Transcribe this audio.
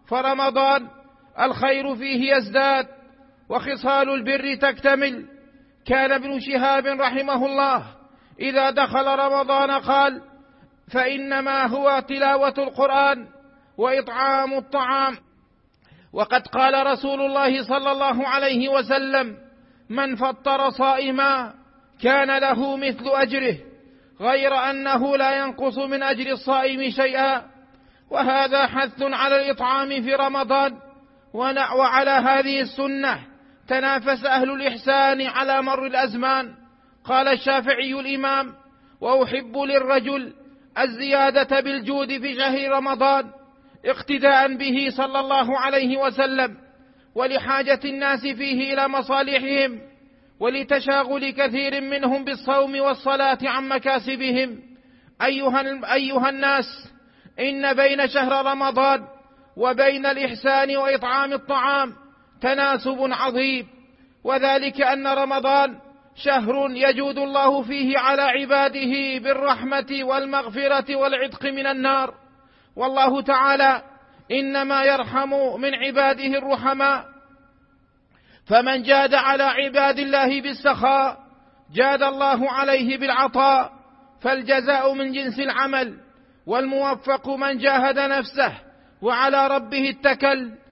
فرمضان الخير فيه يزداد وخصال البر تكتمل. كان ابن شهاب رحمه الله إذا دخل رمضان قال: فإنما هو تلاوة القرآن وإطعام الطعام. وقد قال رسول الله صلى الله عليه وسلم: من فطر صائما كان له مثل أجره، غير أنه لا ينقص من أجر الصائم شيئا. وهذا حث على الإطعام في رمضان. وعلى هذه السنة تنافس أهل الإحسان على مر الأزمان. قال الشافعي الإمام: وأحب للرجل الزيادة بالجود في شهر رمضان اقتداء به صلى الله عليه وسلم، ولحاجة الناس فيه إلى مصالحهم، ولتشاغل كثير منهم بالصوم والصلاة عن مكاسبهم. أيها الناس، إن بين شهر رمضان وبين الإحسان وإطعام الطعام تناسب عظيم، وذلك أن رمضان شهر يجود الله فيه على عباده بالرحمة والمغفرة والعتق من النار. والله تعالى إنما يرحم من عباده الرحماء، فمن جاد على عباد الله بالسخاء جاد الله عليه بالعطاء، فالجزاء من جنس العمل. والموفق من جاهد نفسه وعلى ربه اتكل